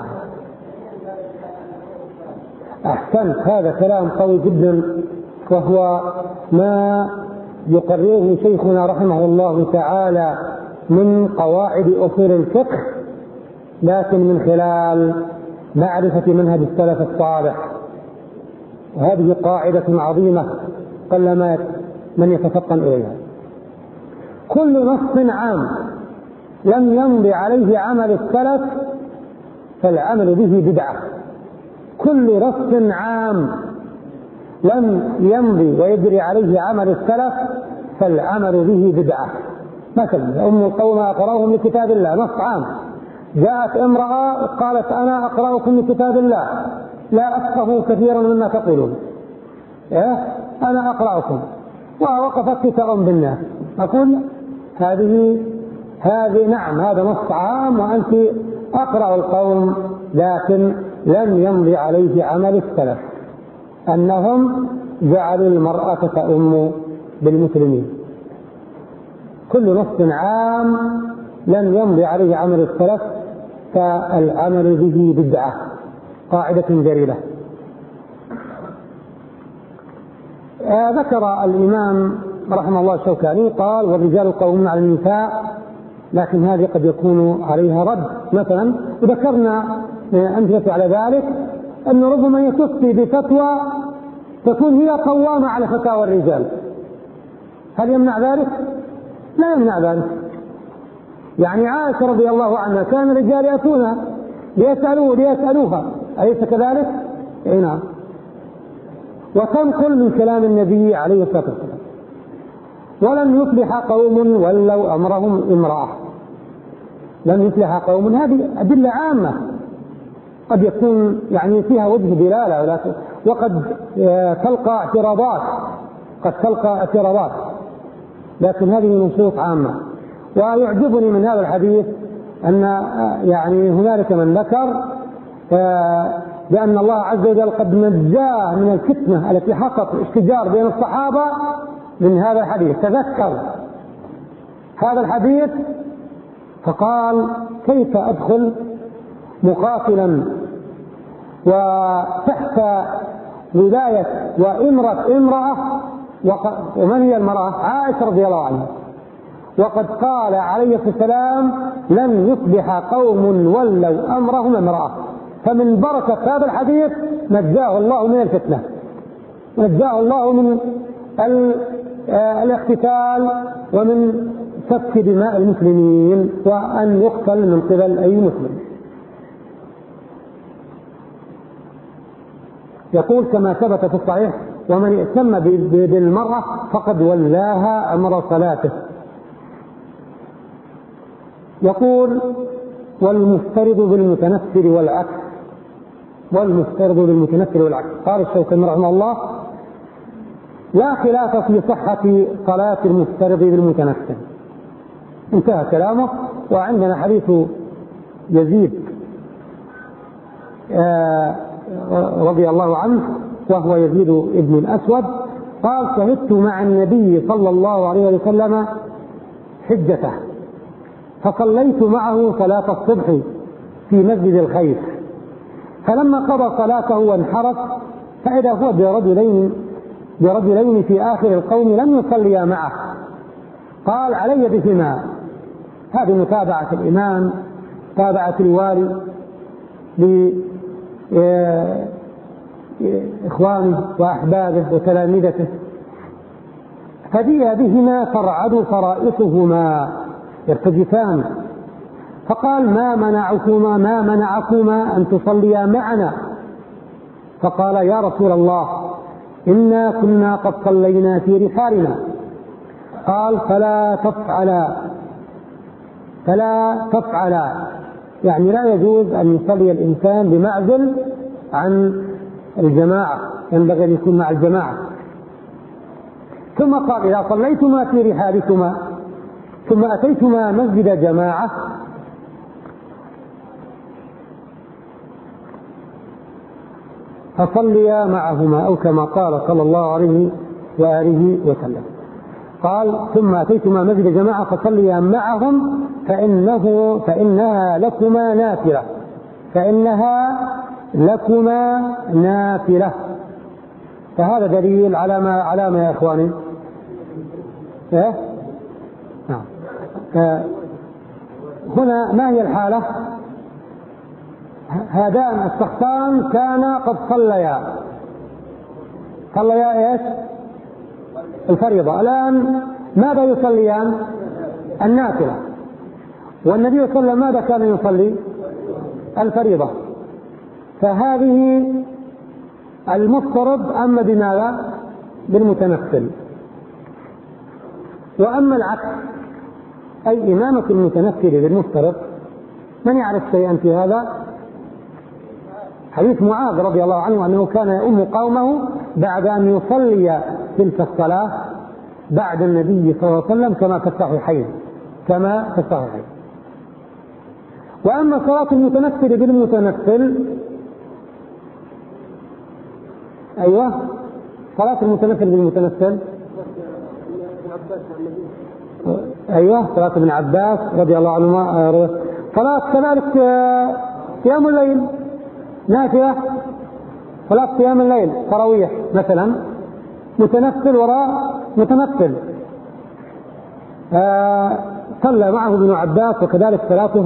أحسنت، هذا كلام قوي جدا، وهو ما يقرره شيخنا رحمه الله تعالى من قواعد أصول الفقه، لكن من خلال معرفة منهج السلف الصالح. وهذه قاعدة عظيمة قلما من يتفطن إليها. كل نص عام لم يمضي عليه عمل السلف فالعمل به بدعة. كل نص عام لم يمضي ويجري عليه عمل السلف فالعمل به بدعة. مثلا أم القوم أقرأهم لكتاب الله، نص عام. جاءت امرأة قالت أنا أقرأكم لكتاب الله، لا أفقه كثيرا مما تقولون، أنا أقرأكم، ووقفت تأم بالناس. أقول هذه نعم هذا نص عام وأنت أقرأ القوم، لكن لم يمضي عليه عمل السلف أنهم جعلوا المرأة تأم بالمسلمين. كل نص عام لم يمضي عليه عمل السلف فالعمل به بدعة. قاعدة جليلة. ذكر الإمام رحمه الله الشوكاني قال والرجال قوامون على النساء، لكن هذه قد يكون عليها رد. مثلا وذكرنا أمثلة على ذلك أن ربما يفتي بفتوى تكون هي قوامة على فتاوى الرجال، هل يمنع ذلك؟ لا يمنع ذلك. يعني عائشة رضي الله عنها كان الرجال يأتونها ليسألوها، أليس كذلك؟ أي نعم. وتنقل من كلام النبي عليه الصلاة والسلام ولن يفلح قوم ولوا أمرهم امرأة. لن يفلح قوم، هذه أدلة عامة قد يكون يعني فيها وجه دلالة، وقد تلقى اعتراضات، لكن هذه نصوص عامة. ويعجبني من هذا الحديث أن يعني هنالك من ذكر بأن الله عز وجل قد نجاه من الفتنة التي حصلت اشتجار بين الصحابة من هذا الحديث. تذكر هذا الحديث فقال كيف أدخل مقاتلا وتحت ولاية امرأة ومن هي المرأة؟ عائشة رضي الله عنها. وقد قال عليه السلام لن يصبح قوم ولوا أمرهم امرأة. فمن بركة هذا الحديث نجاه الله من الفتنة، نجاه الله من الاقتتال ومن سفك دماء المسلمين وأن يقتل من قبل أي مسلم. يقول كما ثبت في الصحيح: ومن ائتم بالمرأة فقد ولاها أمر صلاته. يقول: والمفترض بالمتنفل والعكس، والمفترض بالمتنفل والعكس. قال الشوكاني رحمه الله: لا خلاف في صحة صلاة المفترض بالمتنفل. انتهى كلامه. وعندنا حديث يزيد رضي الله عنه، وهو يزيد ابن الأسود، قال: شهدت مع النبي صلى الله عليه وسلم حجته، فصليت معه صلاة الصبح في مسجد الخيف، فلما قضى صلاته وانحرف فإذا هو برجلين في آخر القوم لم يصليا معه، قال: علي بهما. هذه متابعة الإمام، تابعة الوالي لإخوانه وأحبابه وتلامذته، فجيء بهما ترعد فرائصهما يرتجفان، فقال: ما منعكما أن تصليا معنا؟ فقال: يا رسول الله، إنا كنا قد صلينا في رحالنا. قال: فلا تفعلا، يعني لا يجوز أن يصلي الإنسان بمعزل عن الجماعة، ينبغي أن يكون مع الجماعة. ثم قال: إذا صليتما في رحالكما ثم أتيتما مسجد جماعة فصليا معهما، أو كما قال صلى الله عليه وآله وسلم. قال: ثم أتيتما مسجد جماعة فصليا معهم فإنها لكما نافلة. فهذا دليل على ما يا إخواني؟ هنا ما هي الحالة؟ هذان الشخصان كانا قد صليا ايش؟ الفريضة. الآن ماذا يصليان؟ النافلة. والنبي صلى الله عليه وسلم ماذا كان يصلي؟ الفريضة. فهذه المفترض أما بماذا؟ بالمتنفل. وأما العكس، أي إمامة المتنفل بالمفترض، من يعرف شيئا في هذا؟ حديث معاذ رضي الله عنه أنه كان يؤم قومه بعد أن يصلي تلك الصلاة بعد النبي صلى الله عليه وسلم كما في الصحيحين. وأما صلاة المتنفل بالمتنفل، أيوة، صلاة المتنفل بالمتنفل، أيوة، صلاة ابن عباس رضي الله عنهما، صلاة كذلك قيام الليل نافلة، صلاة قيام الليل تراويح مثلا، متنفل وراء متنفل، صلى معه ابن عباس، وكذلك صلاته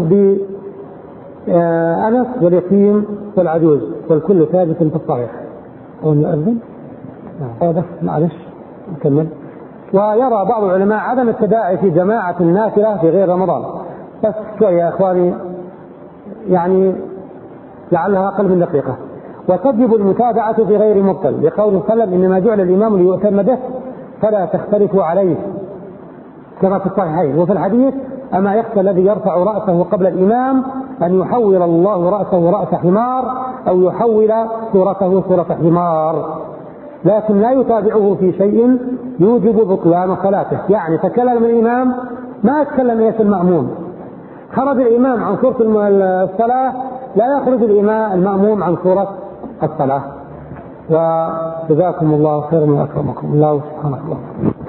بأنس واليتيم والعجوز، والكل ثابت في الصحيح. أو نؤذن؟ بس معلش نكمل. ويرى بعض العلماء عدم التداعي في جماعة النافلة في غير رمضان، بس شوية يا إخواني، يعني لعلها أقل من دقيقة. وتجب المتابعة في غير مبطل، لقوله صلى الله عليه وسلم: إنما جعل الإمام ليؤتم به فلا تختلفوا عليه، كما في الصحيحين. وفي الحديث: أما يخشى الذي يرفع رأسه قبل الإمام أن يحول الله رأسه رأس حمار، أو يحول صورته صورة حمار، لكن لا يتابعه في شيء يوجب بطلان صلاته. يعني تكلم الإمام ما يتكلم ايش المأموم، خرج الإمام عن صورة الصلاة لا يخرج المأموم عن صورة الصلاة. وجزاكم الله خيرا وأكرمكم الله سبحانه وتعالى.